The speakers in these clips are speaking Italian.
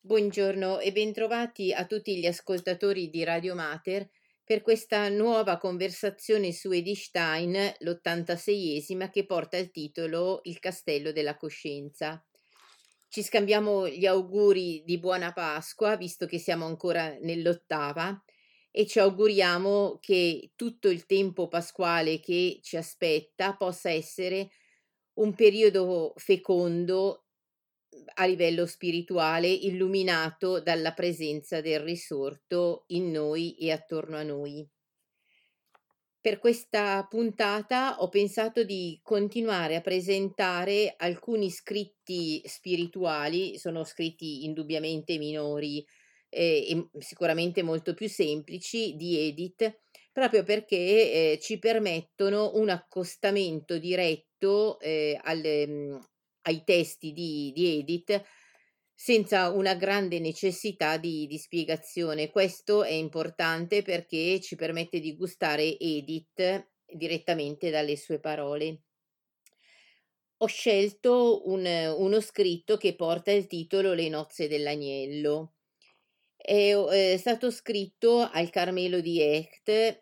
Buongiorno e bentrovati a tutti gli ascoltatori di Radio Mater per questa nuova conversazione su Edith Stein, l'86esima, che porta il titolo Il castello della coscienza. Ci scambiamo gli auguri di buona Pasqua, visto che siamo ancora nell'ottava, e ci auguriamo che tutto il tempo pasquale che ci aspetta possa essere un periodo fecondo a livello spirituale, illuminato dalla presenza del risorto in noi e attorno a noi. Per questa puntata ho pensato di continuare a presentare alcuni scritti spirituali, sono scritti indubbiamente minori e sicuramente molto più semplici di Edith, proprio perché ci permettono un accostamento diretto ai testi di Edith senza una grande necessità di spiegazione. Questo è importante perché ci permette di gustare Edith direttamente dalle sue parole. Ho scelto uno scritto che porta il titolo Le nozze dell'agnello. È stato scritto al Carmelo di Echt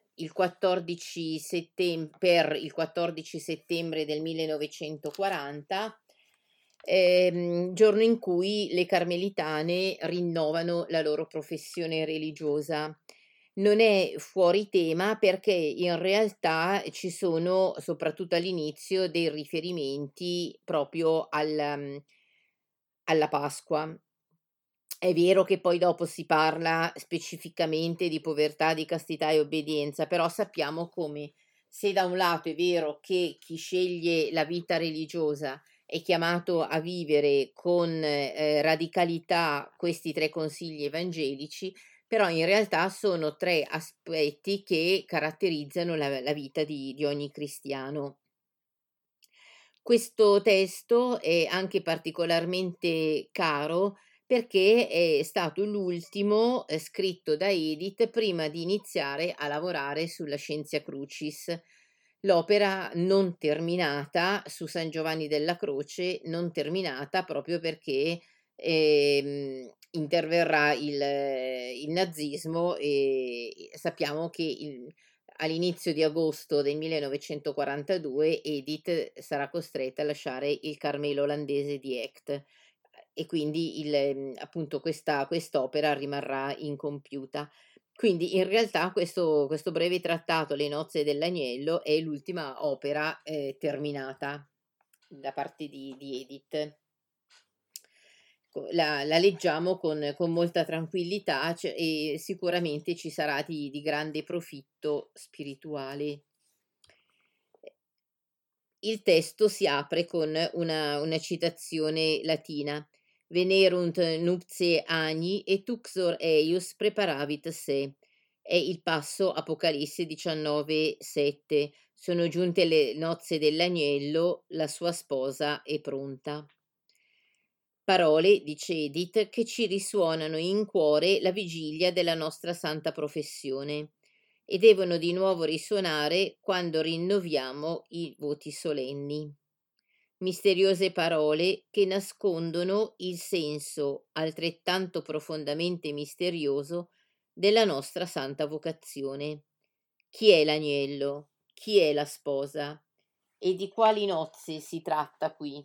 per il 14 settembre del 1940, giorno in cui le carmelitane rinnovano la loro professione religiosa. Non è fuori tema perché in realtà ci sono, soprattutto all'inizio, dei riferimenti proprio alla Pasqua. È vero che poi dopo si parla specificamente di povertà, di castità e obbedienza, però sappiamo come, se da un lato è vero che chi sceglie la vita religiosa è chiamato a vivere con radicalità questi tre consigli evangelici, però in realtà sono tre aspetti che caratterizzano la vita di ogni cristiano. Questo testo è anche particolarmente caro perché è stato l'ultimo scritto da Edith prima di iniziare a lavorare sulla Scientia Crucis, l'opera non terminata su San Giovanni della Croce, non terminata proprio perché interverrà il nazismo e sappiamo che all'inizio di agosto del 1942 Edith sarà costretta a lasciare il Carmelo olandese di Echt e quindi appunto quest'opera rimarrà incompiuta. Quindi in realtà questo breve trattato, Le nozze dell'agnello, è l'ultima opera terminata da parte di Edith. La leggiamo con molta tranquillità e sicuramente ci sarà di grande profitto spirituale. Il testo si apre con una citazione latina: Venerunt nuptiae agni et uxor eius preparavit se. È il passo Apocalisse 19:7. Sono giunte le nozze dell'agnello, la sua sposa è pronta. Parole, dice Edith, che ci risuonano in cuore la vigilia della nostra santa professione e devono di nuovo risuonare quando rinnoviamo i voti solenni. Misteriose parole che nascondono il senso altrettanto profondamente misterioso della nostra santa vocazione. Chi è l'agnello? Chi è la sposa? E di quali nozze si tratta qui?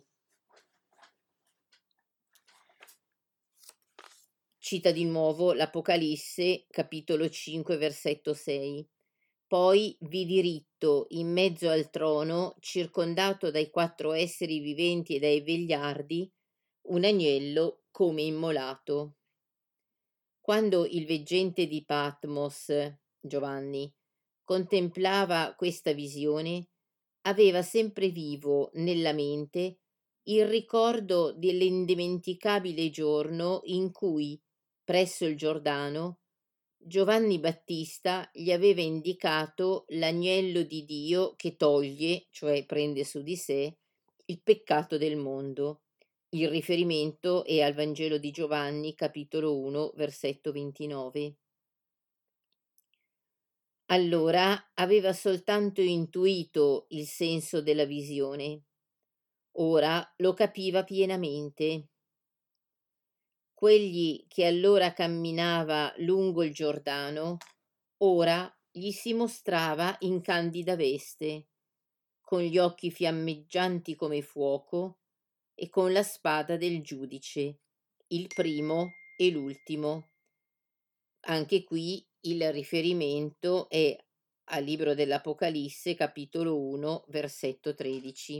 Cita di nuovo l'Apocalisse, capitolo 5, versetto 6. Poi vidi ritto in mezzo al trono, circondato dai quattro esseri viventi e dai vegliardi, un agnello come immolato. Quando il veggente di Patmos, Giovanni, contemplava questa visione, aveva sempre vivo nella mente il ricordo dell'indimenticabile giorno in cui, presso il Giordano, Giovanni Battista gli aveva indicato l'agnello di Dio che toglie, cioè prende su di sé, il peccato del mondo. Il riferimento è al Vangelo di Giovanni, capitolo 1, versetto 29. Allora aveva soltanto intuito il senso della visione. Ora lo capiva pienamente. Quegli che allora camminava lungo il Giordano, ora gli si mostrava in candida veste, con gli occhi fiammeggianti come fuoco e con la spada del giudice, il primo e l'ultimo. Anche qui il riferimento è al libro dell'Apocalisse, capitolo 1, versetto 13.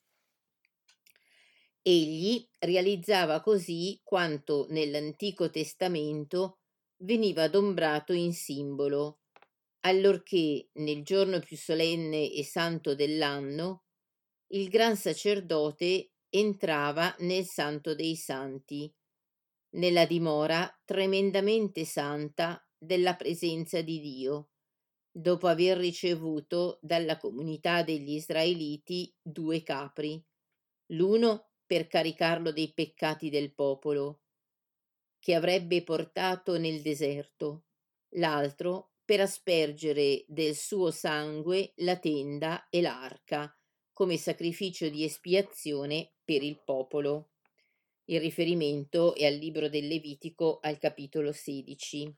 Egli realizzava così quanto nell'Antico Testamento veniva adombrato in simbolo, allorché nel giorno più solenne e santo dell'anno il gran sacerdote entrava nel Santo dei Santi, nella dimora tremendamente santa della presenza di Dio, dopo aver ricevuto dalla comunità degli Israeliti 2 capri, l'uno per caricarlo dei peccati del popolo, che avrebbe portato nel deserto, l'altro per aspergere del suo sangue la tenda e l'arca, come sacrificio di espiazione per il popolo. Il riferimento è al libro del Levitico al capitolo 16.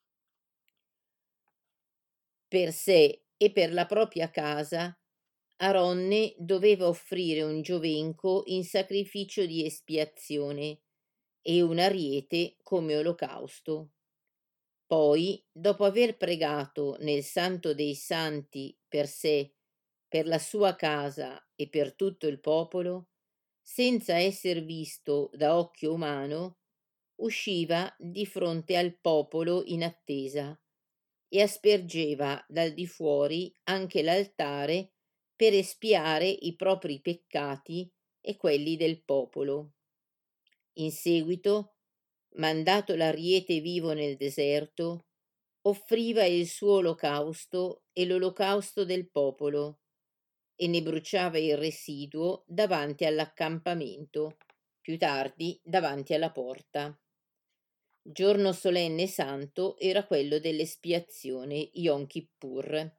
Per sé e per la propria casa, Aronne doveva offrire un giovenco in sacrificio di espiazione e un ariete come olocausto. Poi, dopo aver pregato nel Santo dei Santi per sé, per la sua casa e per tutto il popolo, senza esser visto da occhio umano, usciva di fronte al popolo in attesa e aspergeva dal di fuori anche l'altare per espiare i propri peccati e quelli del popolo. In seguito, mandato l'ariete vivo nel deserto, offriva il suo olocausto e l'olocausto del popolo e ne bruciava il residuo davanti all'accampamento, più tardi davanti alla porta. Giorno solenne santo era quello dell'espiazione, Yom Kippur.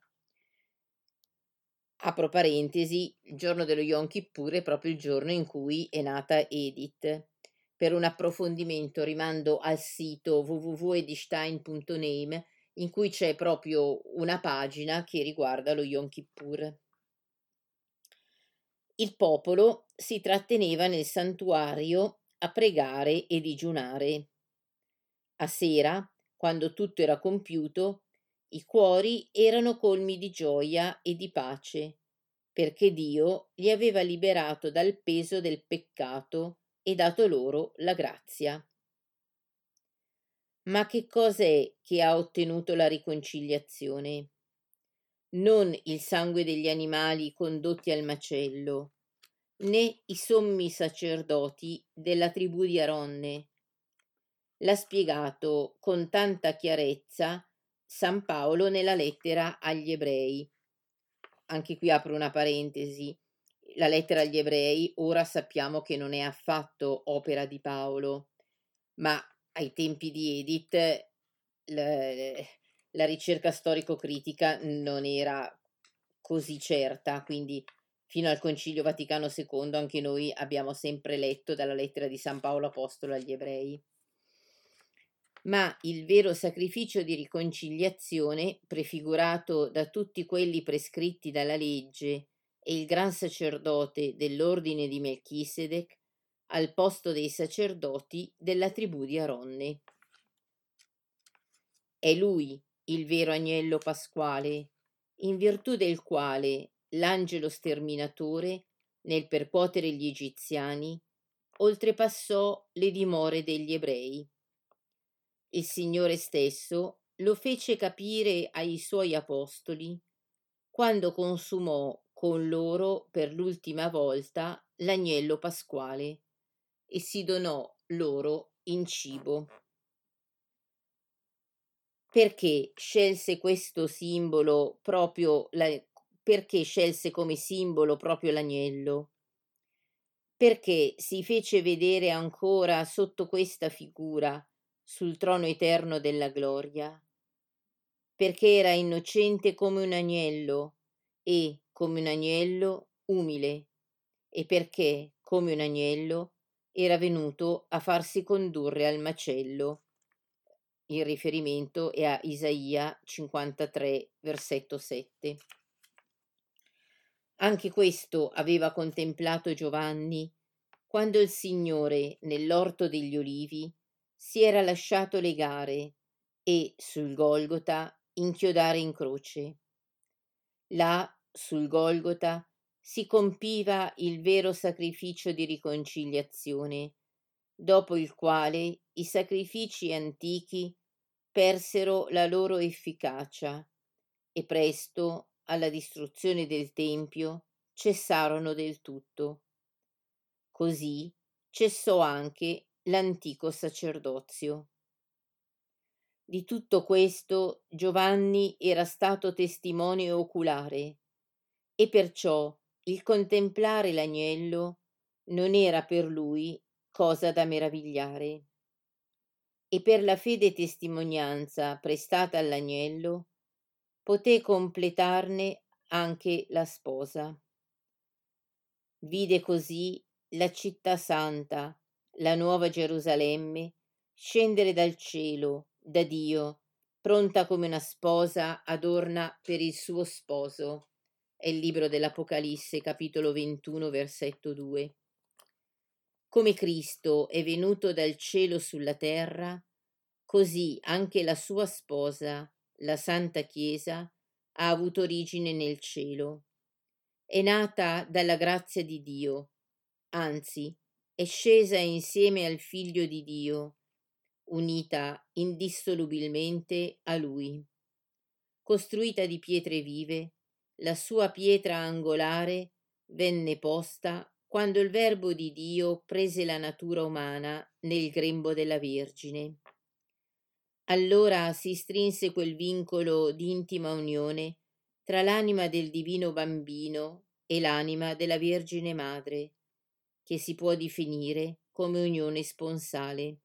Apro parentesi, il giorno dello Yom Kippur è proprio il giorno in cui è nata Edith. Per un approfondimento rimando al sito www.edithstein.name, in cui c'è proprio una pagina che riguarda lo Yom Kippur. Il popolo si tratteneva nel santuario a pregare e digiunare. A sera, quando tutto era compiuto, i cuori erano colmi di gioia e di pace, perché Dio li aveva liberato dal peso del peccato e dato loro la grazia. Ma che cosa è che ha ottenuto la riconciliazione? Non il sangue degli animali condotti al macello, né i sommi sacerdoti della tribù di Aronne. L'ha spiegato con tanta chiarezza San Paolo nella lettera agli Ebrei. Anche qui apro una parentesi. La lettera agli Ebrei ora sappiamo che non è affatto opera di Paolo, ma ai tempi di Edith la ricerca storico-critica non era così certa, quindi fino al Concilio Vaticano II anche noi abbiamo sempre letto dalla lettera di San Paolo Apostolo agli Ebrei. Ma il vero sacrificio di riconciliazione, prefigurato da tutti quelli prescritti dalla legge e il gran sacerdote dell'ordine di Melchisedec, al posto dei sacerdoti della tribù di Aronne. È lui il vero agnello pasquale, in virtù del quale l'angelo sterminatore, nel percuotere gli egiziani, oltrepassò le dimore degli ebrei. Il Signore stesso lo fece capire ai suoi apostoli quando consumò con loro per l'ultima volta l'agnello pasquale e si donò loro in cibo. Perché scelse questo simbolo perché scelse come simbolo proprio l'agnello? Perché si fece vedere ancora sotto questa figura sul trono eterno della gloria? Perché era innocente come un agnello e, come un agnello, umile, e perché, come un agnello, era venuto a farsi condurre al macello. Il riferimento è a Isaia 53, versetto 7. Anche questo aveva contemplato Giovanni quando il Signore, nell'orto degli Olivi, si era lasciato legare e sul Golgota inchiodare in croce. Là, sul Golgota, si compiva il vero sacrificio di riconciliazione, dopo il quale i sacrifici antichi persero la loro efficacia e presto, alla distruzione del Tempio, cessarono del tutto. Così cessò anche l'antico sacerdozio. Di tutto questo Giovanni era stato testimone oculare e perciò il contemplare l'agnello non era per lui cosa da meravigliare. E per la fede testimonianza prestata all'agnello poté completarne anche la sposa. Vide così la città santa, la nuova Gerusalemme, scendere dal cielo, da Dio, pronta come una sposa adorna per il suo sposo. È il libro dell'Apocalisse, capitolo 21, versetto 2. Come Cristo è venuto dal cielo sulla terra, così anche la sua sposa, la Santa Chiesa, ha avuto origine nel cielo. È nata dalla grazia di Dio, anzi, è scesa insieme al Figlio di Dio, unita indissolubilmente a Lui. Costruita di pietre vive, la sua pietra angolare venne posta quando il Verbo di Dio prese la natura umana nel grembo della Vergine. Allora si strinse quel vincolo di intima unione tra l'anima del divino bambino e l'anima della Vergine Madre, che si può definire come unione sponsale.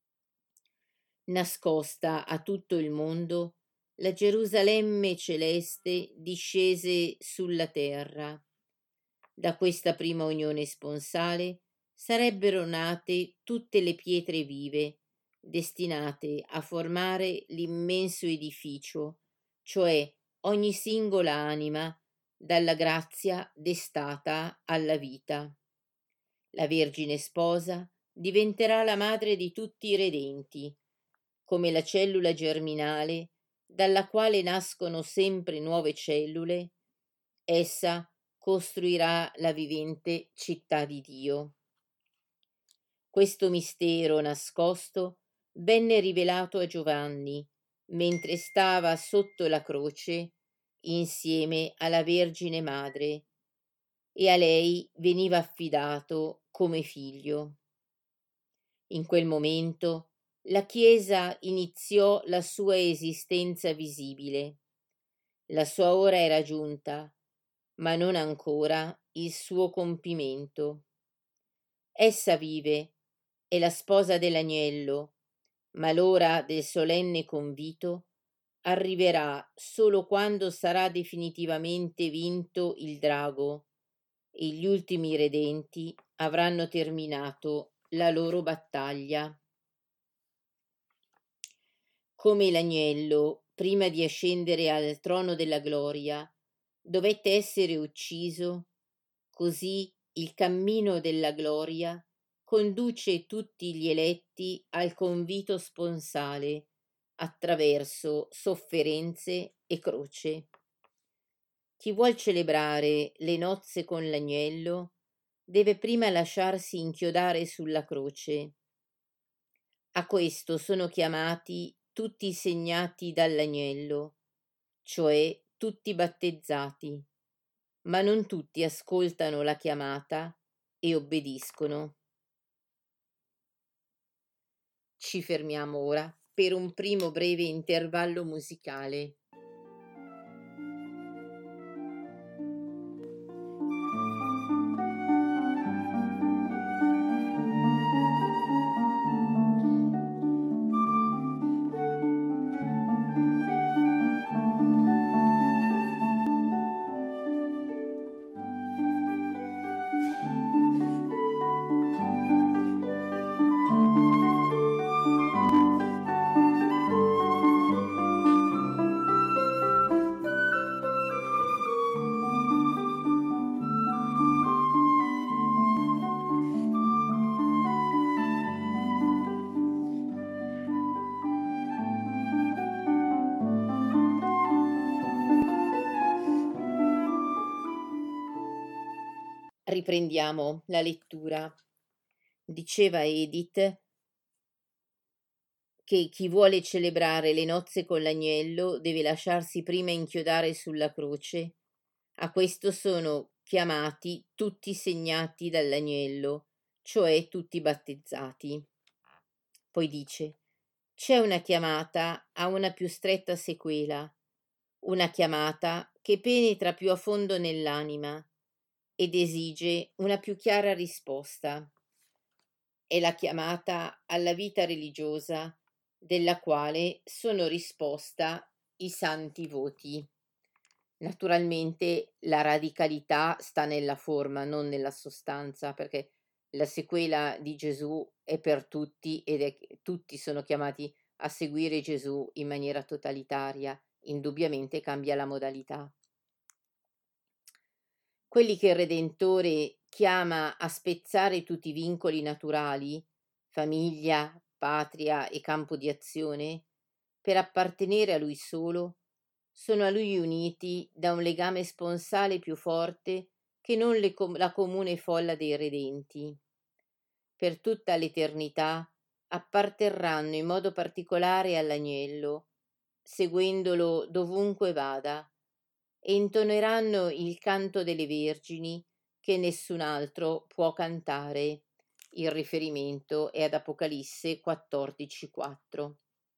Nascosta a tutto il mondo, la Gerusalemme celeste discese sulla terra. Da questa prima unione sponsale sarebbero nate tutte le pietre vive, destinate a formare l'immenso edificio, cioè ogni singola anima dalla grazia destata alla vita. La Vergine Sposa diventerà la madre di tutti i redenti, come la cellula germinale dalla quale nascono sempre nuove cellule, essa costruirà la vivente città di Dio. Questo mistero nascosto venne rivelato a Giovanni mentre stava sotto la croce insieme alla Vergine Madre e a lei veniva affidato come figlio. In quel momento la Chiesa iniziò la sua esistenza visibile. La sua ora era giunta, ma non ancora il suo compimento. Essa vive, è la sposa dell'agnello, ma l'ora del solenne convito arriverà solo quando sarà definitivamente vinto il drago e gli ultimi redenti avranno terminato la loro battaglia. Come l'agnello, prima di ascendere al trono della gloria, dovette essere ucciso, così il cammino della gloria conduce tutti gli eletti al convito sponsale attraverso sofferenze e croce. Chi vuol celebrare le nozze con l'agnello deve prima lasciarsi inchiodare sulla croce. A questo sono chiamati tutti segnati dall'agnello, cioè tutti battezzati, ma non tutti ascoltano la chiamata e obbediscono. Ci fermiamo ora per un primo breve intervallo musicale. Riprendiamo la lettura. Diceva Edith che chi vuole celebrare le nozze con l'agnello deve lasciarsi prima inchiodare sulla croce. A questo sono chiamati tutti segnati dall'agnello, cioè tutti battezzati. Poi dice: c'è una chiamata a una più stretta sequela, una chiamata che penetra più a fondo nell'anima ed esige una più chiara risposta. È la chiamata alla vita religiosa, della quale sono risposta i santi voti. Naturalmente la radicalità sta nella forma, non nella sostanza, perché la sequela di Gesù è per tutti tutti sono chiamati a seguire Gesù in maniera totalitaria. Indubbiamente cambia la modalità. Quelli che il Redentore chiama a spezzare tutti i vincoli naturali, famiglia, patria e campo di azione, per appartenere a Lui solo, sono a Lui uniti da un legame sponsale più forte che non la comune folla dei redenti. Per tutta l'eternità apparterranno in modo particolare all'agnello, seguendolo dovunque vada, e intoneranno il canto delle vergini che nessun altro può cantare. Il riferimento è ad Apocalisse 14:4.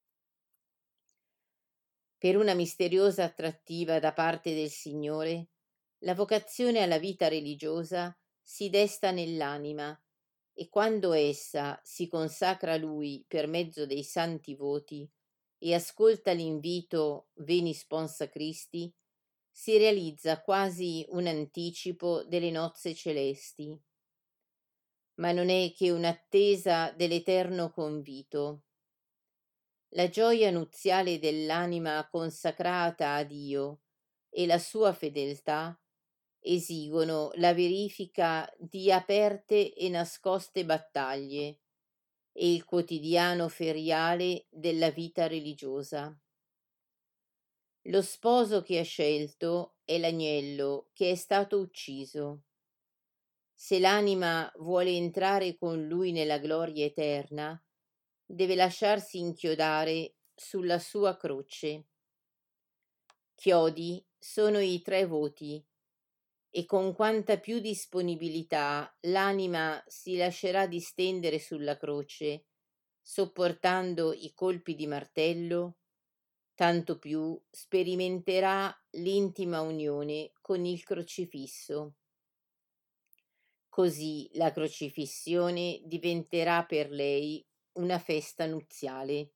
Per una misteriosa attrattiva da parte del Signore, la vocazione alla vita religiosa si desta nell'anima e quando essa si consacra a Lui per mezzo dei santi voti e ascolta l'invito Veni sponsa Christi, si realizza quasi un anticipo delle nozze celesti. Ma non è che un'attesa dell'eterno convito. La gioia nuziale dell'anima consacrata a Dio e la sua fedeltà esigono la verifica di aperte e nascoste battaglie e il quotidiano feriale della vita religiosa. Lo sposo che ha scelto è l'agnello che è stato ucciso. Se l'anima vuole entrare con lui nella gloria eterna, deve lasciarsi inchiodare sulla sua croce. Chiodi sono i 3 voti, e con quanta più disponibilità l'anima si lascerà distendere sulla croce, sopportando i colpi di martello, tanto più sperimenterà l'intima unione con il crocifisso. Così la crocifissione diventerà per lei una festa nuziale.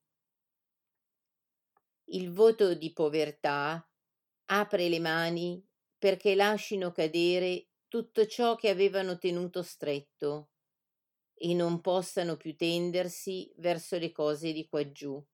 Il voto di povertà apre le mani perché lascino cadere tutto ciò che avevano tenuto stretto e non possano più tendersi verso le cose di quaggiù.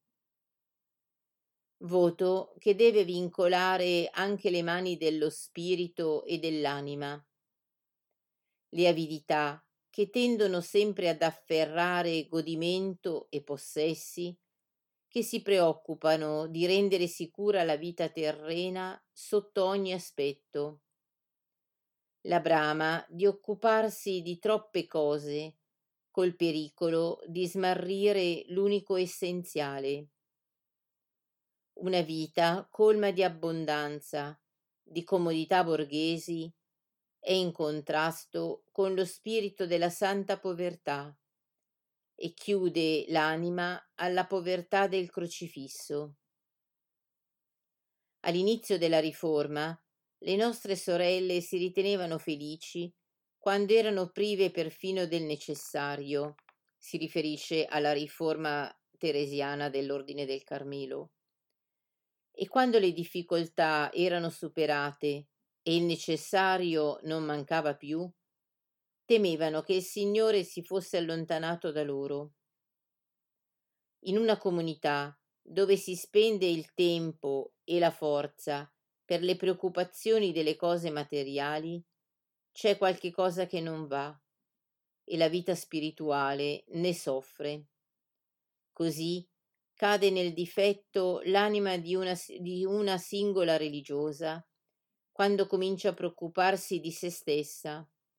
Voto che deve vincolare anche le mani dello spirito e dell'anima. Le avidità che tendono sempre ad afferrare godimento e possessi, che si preoccupano di rendere sicura la vita terrena sotto ogni aspetto. La brama di occuparsi di troppe cose, col pericolo di smarrire l'unico essenziale. Una vita colma di abbondanza, di comodità borghesi, è in contrasto con lo spirito della santa povertà e chiude l'anima alla povertà del crocifisso. All'inizio della Riforma, le nostre sorelle si ritenevano felici quando erano prive perfino del necessario, si riferisce alla riforma teresiana dell'Ordine del Carmelo. E quando le difficoltà erano superate e il necessario non mancava più, temevano che il Signore si fosse allontanato da loro. In una comunità dove si spende il tempo e la forza per le preoccupazioni delle cose materiali, c'è qualche cosa che non va e la vita spirituale ne soffre. Così cade nel difetto l'anima di una singola religiosa quando comincia a preoccuparsi di se stessa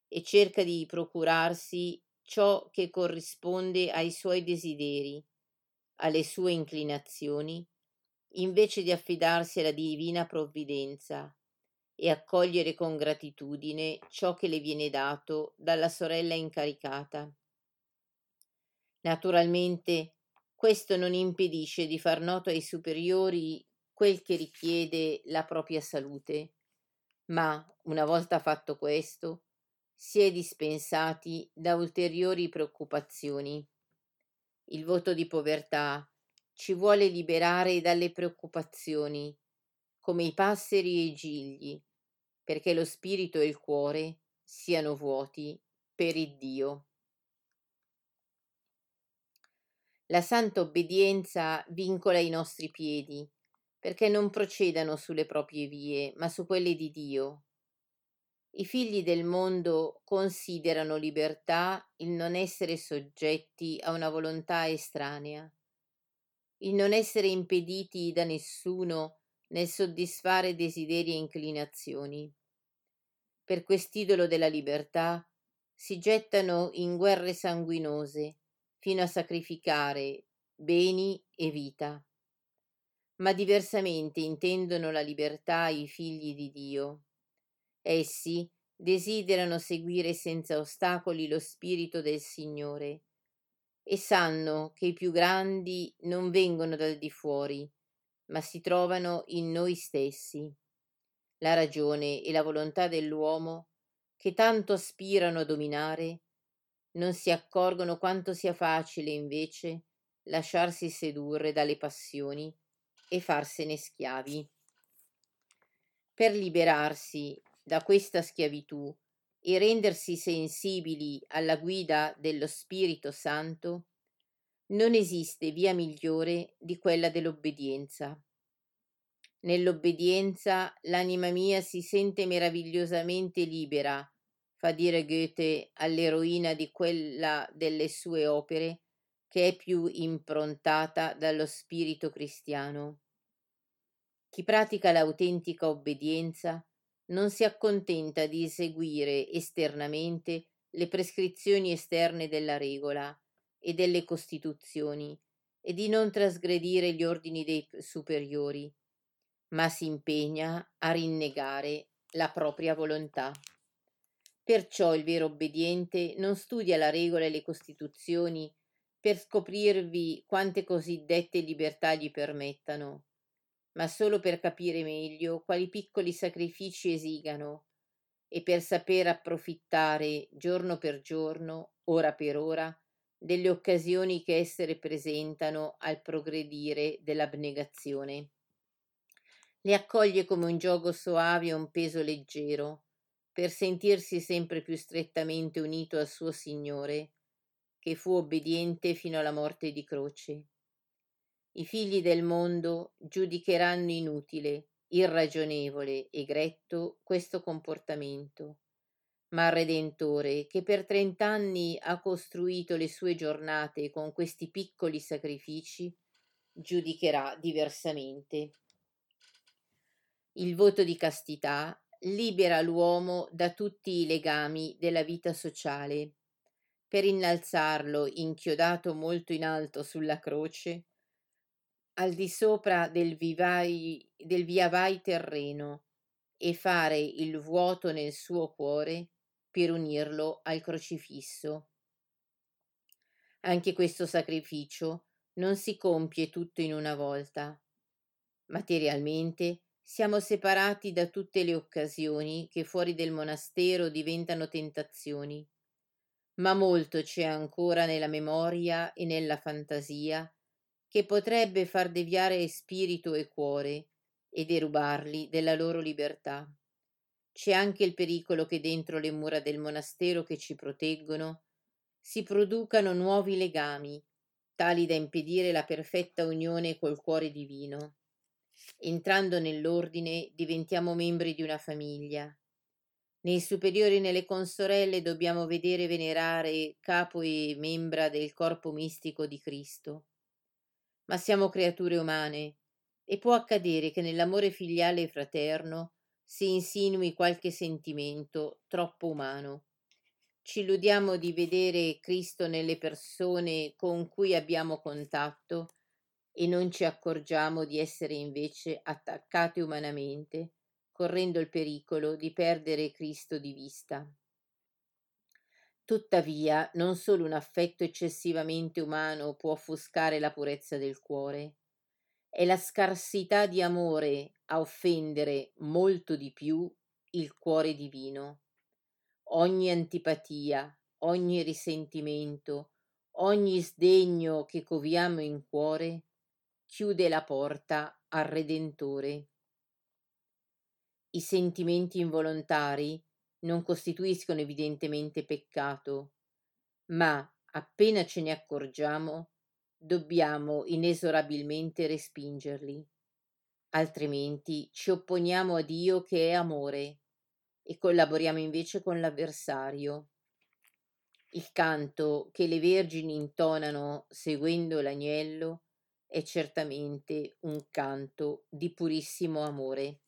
e cerca di procurarsi ciò che corrisponde ai suoi desideri, alle sue inclinazioni, invece di affidarsi alla divina provvidenza e accogliere con gratitudine ciò che le viene dato dalla sorella incaricata. Naturalmente, questo non impedisce di far noto ai superiori quel che richiede la propria salute, ma una volta fatto questo, si è dispensati da ulteriori preoccupazioni. Il voto di povertà ci vuole liberare dalle preoccupazioni, come i passeri e i gigli, perché lo spirito e il cuore siano vuoti per il Dio. La santa obbedienza vincola i nostri piedi, perché non procedano sulle proprie vie, ma su quelle di Dio. I figli del mondo considerano libertà il non essere soggetti a una volontà estranea, il non essere impediti da nessuno nel soddisfare desideri e inclinazioni. Per quest'idolo della libertà si gettano in guerre sanguinose fino a sacrificare beni e vita. Ma diversamente intendono la libertà i figli di Dio. Essi desiderano seguire senza ostacoli lo spirito del Signore e sanno che i più grandi non vengono dal di fuori, ma si trovano in noi stessi. La ragione e la volontà dell'uomo, che tanto aspirano a dominare, non si accorgono quanto sia facile invece lasciarsi sedurre dalle passioni e farsene schiavi. Per liberarsi da questa schiavitù e rendersi sensibili alla guida dello Spirito Santo, non esiste via migliore di quella dell'obbedienza. Nell'obbedienza l'anima mia si sente meravigliosamente libera, fa dire Goethe all'eroina di quella delle sue opere, che è più improntata dallo spirito cristiano. Chi pratica l'autentica obbedienza non si accontenta di eseguire esternamente le prescrizioni esterne della regola e delle costituzioni e di non trasgredire gli ordini dei superiori, ma si impegna a rinnegare la propria volontà. Perciò il vero obbediente non studia la regola e le costituzioni per scoprirvi quante cosiddette libertà gli permettano, ma solo per capire meglio quali piccoli sacrifici esigano e per saper approfittare giorno per giorno, ora per ora, delle occasioni che esse presentano al progredire dell'abnegazione. Le accoglie come un gioco soave e un peso leggero, per sentirsi sempre più strettamente unito al suo Signore, che fu obbediente fino alla morte di croce. I figli del mondo giudicheranno inutile, irragionevole e gretto questo comportamento, ma il Redentore, che per 30 anni ha costruito le sue giornate con questi piccoli sacrifici, giudicherà diversamente. Il voto di castità libera l'uomo da tutti i legami della vita sociale, per innalzarlo inchiodato molto in alto sulla croce, al di sopra del via vai terreno, e fare il vuoto nel suo cuore per unirlo al crocifisso. Anche questo sacrificio non si compie tutto in una volta. Materialmente siamo separati da tutte le occasioni che fuori del monastero diventano tentazioni, ma molto c'è ancora nella memoria e nella fantasia che potrebbe far deviare spirito e cuore e derubarli della loro libertà. C'è anche il pericolo che dentro le mura del monastero che ci proteggono si producano nuovi legami, tali da impedire la perfetta unione col cuore divino. Entrando nell'ordine diventiamo membri di una famiglia. Nei superiori e nelle consorelle dobbiamo vedere e venerare capo e membra del corpo mistico di Cristo. Ma siamo creature umane e può accadere che nell'amore filiale e fraterno si insinui qualche sentimento troppo umano Ci illudiamo di vedere Cristo nelle persone con cui abbiamo contatto e non ci accorgiamo di essere invece attaccati umanamente, correndo il pericolo di perdere Cristo di vista. Tuttavia, non solo un affetto eccessivamente umano può offuscare la purezza del cuore, è la scarsità di amore a offendere molto di più il cuore divino. Ogni antipatia, ogni risentimento, ogni sdegno che coviamo in cuore chiude la porta al Redentore. I sentimenti involontari non costituiscono evidentemente peccato, ma appena ce ne accorgiamo, dobbiamo inesorabilmente respingerli, altrimenti ci opponiamo a Dio che è amore e collaboriamo invece con l'avversario. Il canto che le vergini intonano seguendo l'agnello è certamente un canto di purissimo amore.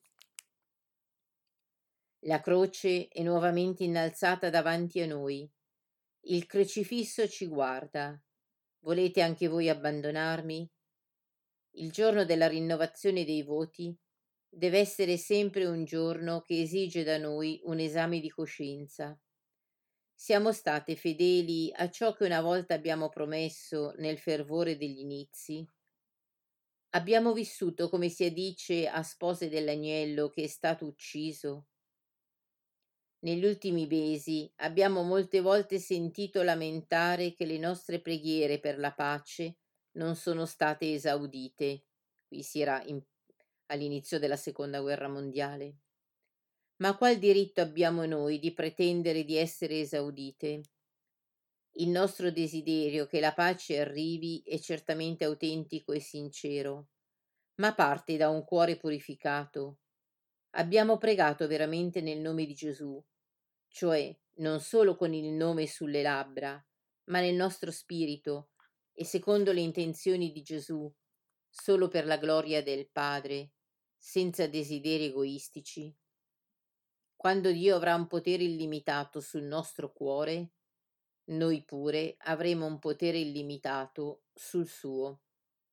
La croce è nuovamente innalzata davanti a noi. Il crocifisso ci guarda. Volete anche voi abbandonarmi? Il giorno della rinnovazione dei voti deve essere sempre un giorno che esige da noi un esame di coscienza. Siamo state fedeli a ciò che una volta abbiamo promesso nel fervore degli inizi? Abbiamo vissuto come si addice a spose dell'agnello che è stato ucciso? Negli ultimi mesi abbiamo molte volte sentito lamentare che le nostre preghiere per la pace non sono state esaudite. Qui si era all'inizio della Seconda Guerra Mondiale. Ma qual diritto abbiamo noi di pretendere di essere esaudite? Il nostro desiderio che la pace arrivi è certamente autentico e sincero, ma parte da un cuore purificato. Abbiamo pregato veramente nel nome di Gesù, cioè non solo con il nome sulle labbra, ma nel nostro spirito e secondo le intenzioni di Gesù, solo per la gloria del Padre, senza desideri egoistici. Quando Dio avrà un potere illimitato sul nostro cuore, noi pure avremo un potere illimitato sul suo.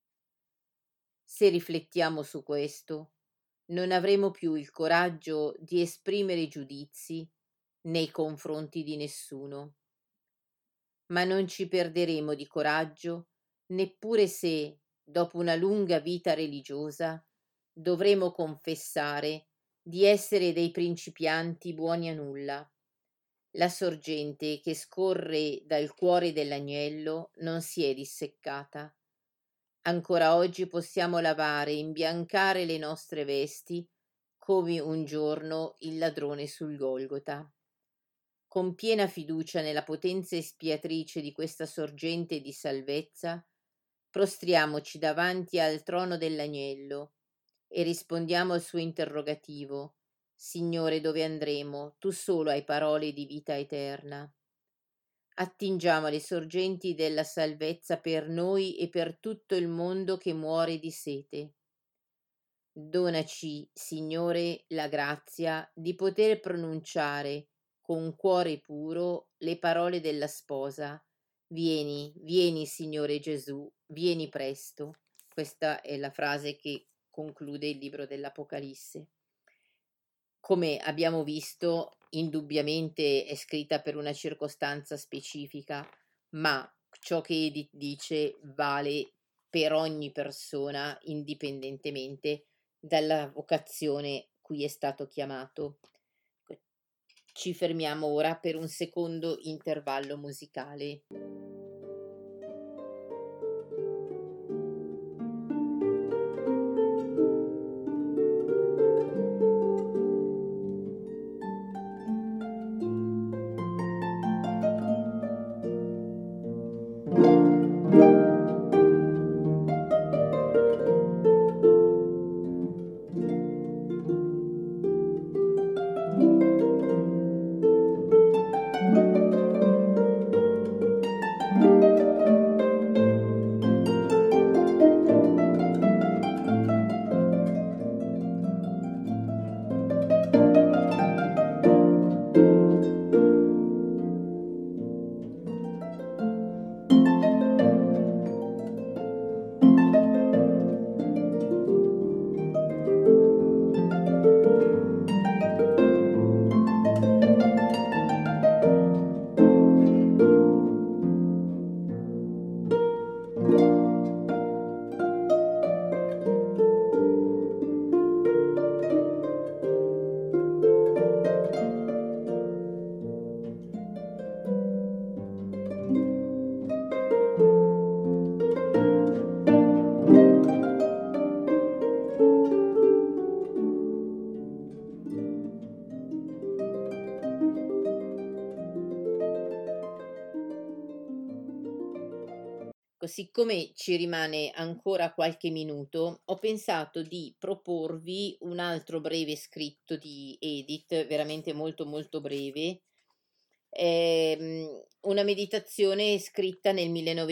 Se riflettiamo su questo, non avremo più il coraggio di esprimere giudizi nei confronti di nessuno. Ma non ci perderemo di coraggio neppure se, dopo una lunga vita religiosa, dovremo confessare di essere dei principianti buoni a nulla. La sorgente che scorre dal cuore dell'agnello non si è disseccata. Ancora oggi possiamo lavare e imbiancare le nostre vesti come un giorno il ladrone sul Golgota. Con piena fiducia nella potenza espiatrice di questa sorgente di salvezza, prostriamoci davanti al trono dell'agnello e rispondiamo al suo interrogativo: Signore, dove andremo? Tu solo hai parole di vita eterna. Attingiamo alle sorgenti della salvezza per noi e per tutto il mondo che muore di sete. Donaci, Signore, la grazia di poter pronunciare con cuore puro le parole della sposa. Vieni, vieni, Signore Gesù, vieni presto. Questa è la frase che conclude il libro dell'Apocalisse. Come abbiamo visto, indubbiamente è scritta per una circostanza specifica, ma ciò che Edith dice vale per ogni persona, indipendentemente dalla vocazione cui è stato chiamato. Ci fermiamo ora per un secondo intervallo musicale. siccome ci rimane ancora qualche minuto, ho pensato di proporvi un altro breve scritto di Edith, veramente molto molto breve, una meditazione scritta nel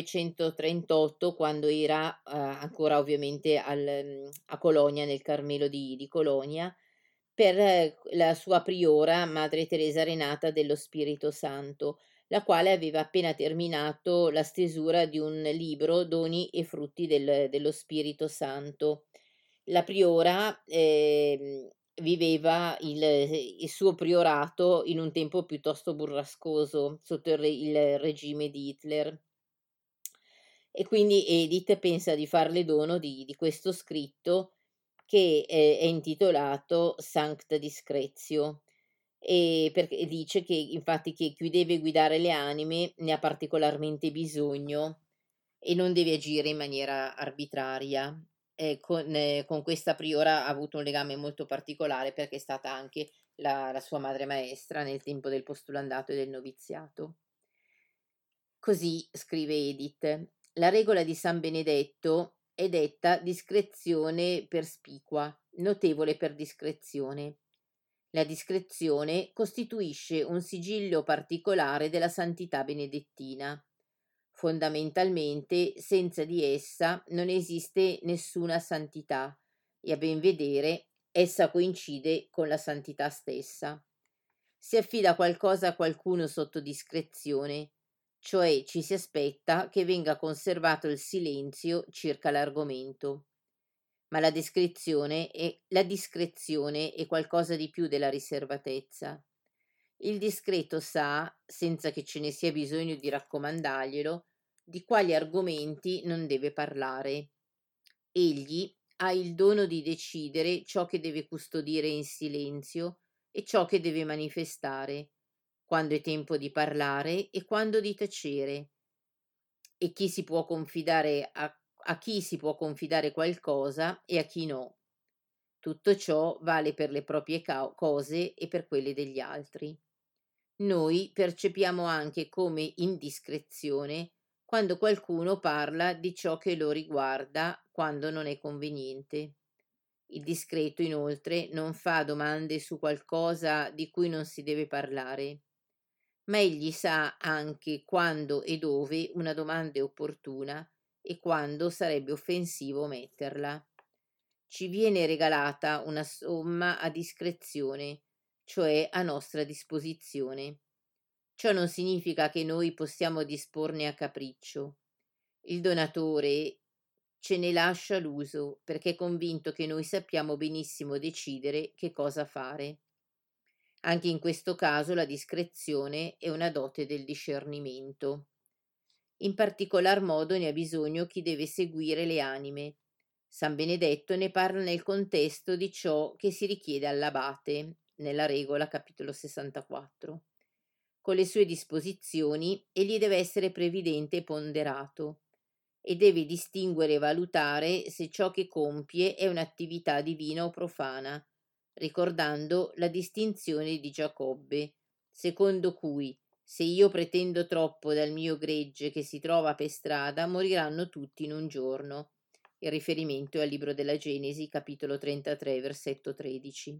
1938 quando era ancora ovviamente a Colonia, nel Carmelo di Colonia, per la sua priora, Madre Teresa Renata dello Spirito Santo, la quale aveva appena terminato la stesura di un libro, Doni e frutti dello Spirito Santo. La priora viveva il suo priorato in un tempo piuttosto burrascoso sotto il regime di Hitler. E quindi Edith pensa di farle dono di questo scritto che è intitolato Sancta Discretio, e perché dice che infatti che chi deve guidare le anime ne ha particolarmente bisogno e non deve agire in maniera arbitraria. Con questa priora ha avuto un legame molto particolare perché è stata anche la sua madre maestra nel tempo del postulandato e del noviziato. Così scrive Edith: la regola di San Benedetto è detta discrezione perspicua, notevole per discrezione. La discrezione costituisce un sigillo particolare della santità benedettina. Fondamentalmente, senza di essa non esiste nessuna santità e a ben vedere essa coincide con la santità stessa. Si affida qualcosa a qualcuno sotto discrezione, cioè ci si aspetta che venga conservato il silenzio circa l'argomento. Ma la discrezione è qualcosa di più della riservatezza. Il discreto sa, senza che ce ne sia bisogno di raccomandarglielo, di quali argomenti non deve parlare. Egli ha il dono di decidere ciò che deve custodire in silenzio e ciò che deve manifestare, quando è tempo di parlare e quando di tacere, e chi si può confidare a chi si può confidare qualcosa e a chi no. Tutto ciò vale per le proprie cose e per quelle degli altri. Noi percepiamo anche come indiscrezione quando qualcuno parla di ciò che lo riguarda quando non è conveniente. Il discreto, inoltre, non fa domande su qualcosa di cui non si deve parlare, ma egli sa anche quando e dove una domanda è opportuna e quando sarebbe offensivo metterla. Ci viene regalata una somma a discrezione, cioè a nostra disposizione. Ciò non significa che noi possiamo disporne a capriccio. Il donatore ce ne lascia l'uso perché è convinto che noi sappiamo benissimo decidere che cosa fare. Anche in questo caso la discrezione è una dote del discernimento. In particolar modo ne ha bisogno chi deve seguire le anime. San Benedetto ne parla nel contesto di ciò che si richiede all'abate, nella regola capitolo 64. Con le sue disposizioni egli deve essere previdente e ponderato e deve distinguere e valutare se ciò che compie è un'attività divina o profana, ricordando la distinzione di Giacobbe, secondo cui se io pretendo troppo dal mio gregge che si trova per strada, moriranno tutti in un giorno. Il riferimento è al libro della Genesi, capitolo 33, versetto 13.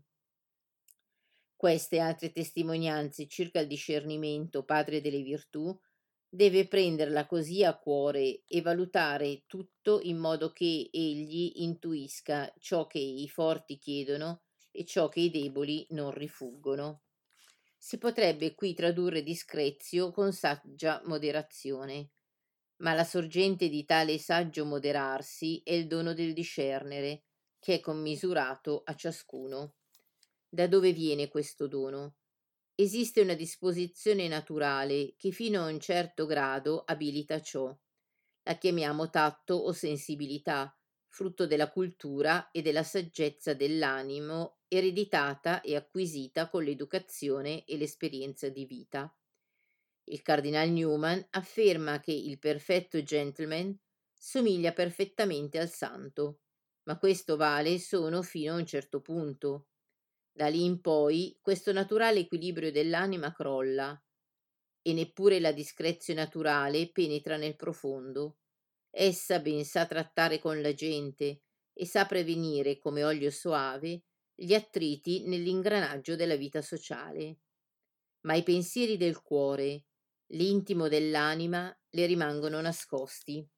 Queste e altre testimonianze circa il discernimento, padre delle virtù, deve prenderla così a cuore e valutare tutto in modo che egli intuisca ciò che i forti chiedono e ciò che i deboli non rifuggono. Si potrebbe qui tradurre discrezio con saggia moderazione, ma la sorgente di tale saggio moderarsi è il dono del discernere, che è commisurato a ciascuno. Da dove viene questo dono? Esiste una disposizione naturale che fino a un certo grado abilita ciò. La chiamiamo tatto o sensibilità, frutto della cultura e della saggezza dell'animo, ereditata e acquisita con l'educazione e l'esperienza di vita. Il cardinal Newman afferma che il perfetto gentleman somiglia perfettamente al santo, ma questo vale solo fino a un certo punto. Da lì in poi questo naturale equilibrio dell'anima crolla e neppure la discrezio naturale penetra nel profondo. Essa ben sa trattare con la gente e sa prevenire come olio soave gli attriti nell'ingranaggio della vita sociale. Ma i pensieri del cuore, l'intimo dell'anima, le rimangono nascosti.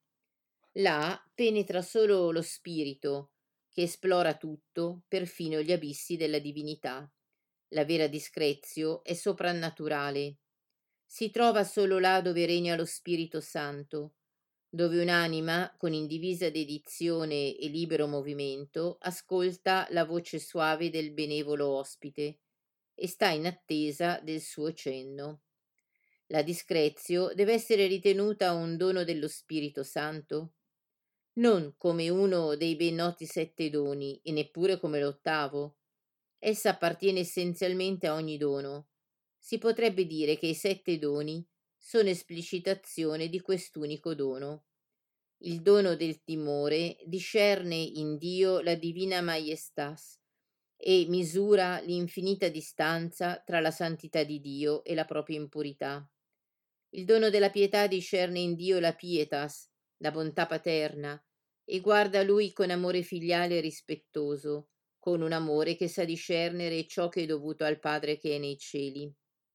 Là penetra solo lo spirito, che esplora tutto, perfino gli abissi della divinità. La vera discrezio è soprannaturale. Si trova solo là dove regna lo Spirito Santo, dove un'anima, con indivisa dedizione e libero movimento, ascolta la voce suave del benevolo ospite e sta in attesa del suo cenno. La discrezio deve essere ritenuta un dono dello Spirito Santo, non come uno dei ben noti 7 doni e neppure come l'8º. Essa appartiene essenzialmente a ogni dono. Si potrebbe dire che i 7 doni sono esplicitazione di quest'unico dono. Il dono del timore discerne in Dio la divina majestas e misura l'infinita distanza tra la santità di Dio e la propria impurità. Il dono della pietà discerne in Dio la pietas, la bontà paterna, e guarda a Lui con amore filiale e rispettoso, con un amore che sa discernere ciò che è dovuto al Padre che è nei cieli.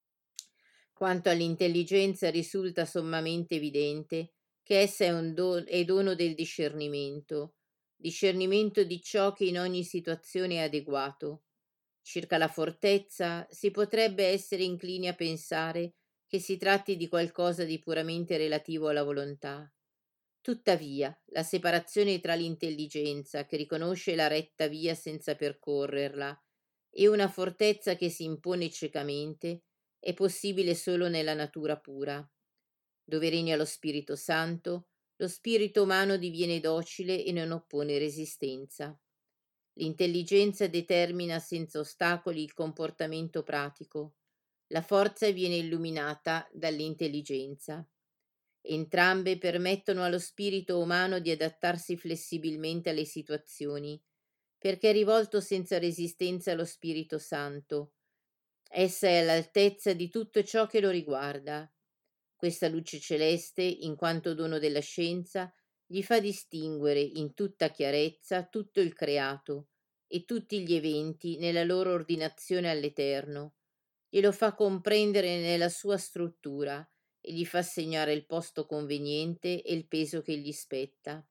Quanto all'intelligenza risulta sommamente evidente che essa è dono del discernimento, discernimento di ciò che in ogni situazione è adeguato. Circa la fortezza si potrebbe essere inclini a pensare che si tratti di qualcosa di puramente relativo alla volontà. Tuttavia, la separazione tra l'intelligenza che riconosce la retta via senza percorrerla e una fortezza che si impone ciecamente è possibile solo nella natura pura. Dove regna lo Spirito Santo, lo spirito umano diviene docile e non oppone resistenza. L'intelligenza determina senza ostacoli il comportamento pratico. La forza viene illuminata dall'intelligenza. Entrambe permettono allo spirito umano di adattarsi flessibilmente alle situazioni, perché è rivolto senza resistenza allo Spirito Santo. Essa è all'altezza di tutto ciò che lo riguarda. Questa luce celeste, in quanto dono della scienza, gli fa distinguere in tutta chiarezza tutto il creato e tutti gli eventi nella loro ordinazione all'Eterno, glielo fa comprendere nella sua struttura e gli fa segnare il posto conveniente e il peso che gli spetta.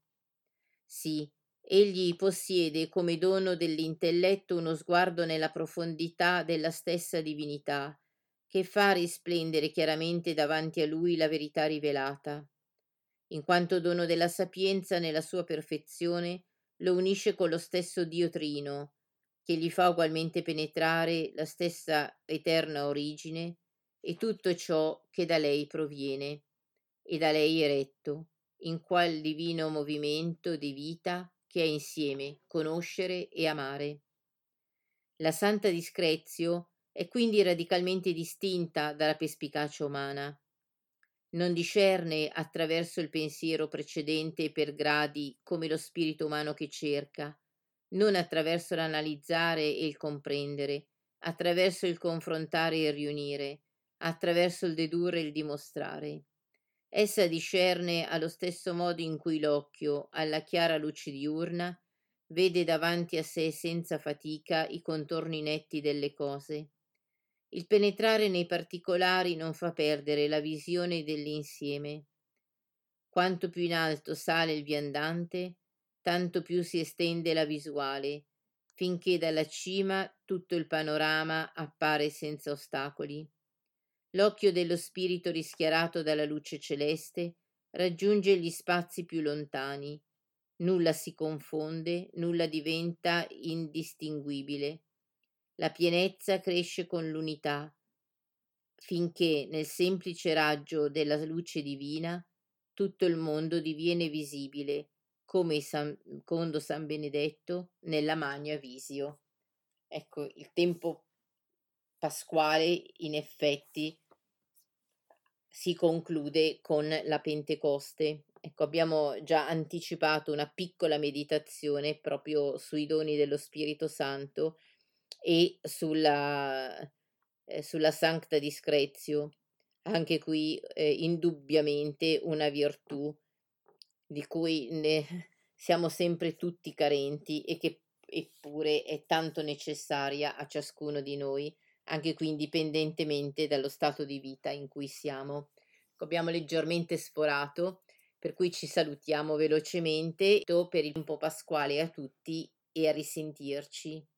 Sì, egli possiede come dono dell'intelletto uno sguardo nella profondità della stessa divinità, che fa risplendere chiaramente davanti a lui la verità rivelata. In quanto dono della sapienza nella sua perfezione, lo unisce con lo stesso Dio Trino, che gli fa ugualmente penetrare la stessa eterna origine e tutto ciò che da lei proviene e da lei è retto, in qual divino movimento di vita che è insieme conoscere e amare. La santa discrezio è quindi radicalmente distinta dalla perspicacia umana. Non discerne attraverso il pensiero precedente e per gradi come lo spirito umano che cerca, non attraverso l'analizzare e il comprendere, attraverso il confrontare e il riunire, attraverso il dedurre e il dimostrare. Essa discerne allo stesso modo in cui l'occhio, alla chiara luce diurna, vede davanti a sé senza fatica i contorni netti delle cose. Il penetrare nei particolari non fa perdere la visione dell'insieme. Quanto più in alto sale il viandante, tanto più si estende la visuale, finché dalla cima tutto il panorama appare senza ostacoli. L'occhio dello spirito rischiarato dalla luce celeste raggiunge gli spazi più lontani. Nulla si confonde, nulla diventa indistinguibile. La pienezza cresce con l'unità, finché nel semplice raggio della luce divina tutto il mondo diviene visibile, come secondo San Benedetto nella Magna Visio. Ecco, il tempo pasquale in effetti si conclude con la Pentecoste. Ecco, abbiamo già anticipato una piccola meditazione proprio sui doni dello Spirito Santo e sulla Sancta Discretio. Anche qui indubbiamente una virtù di cui ne siamo sempre tutti carenti e che eppure è tanto necessaria a ciascuno di noi, anche qui indipendentemente dallo stato di vita in cui siamo. Abbiamo leggermente sforato, per cui ci salutiamo velocemente per il tempo pasquale a tutti e a risentirci.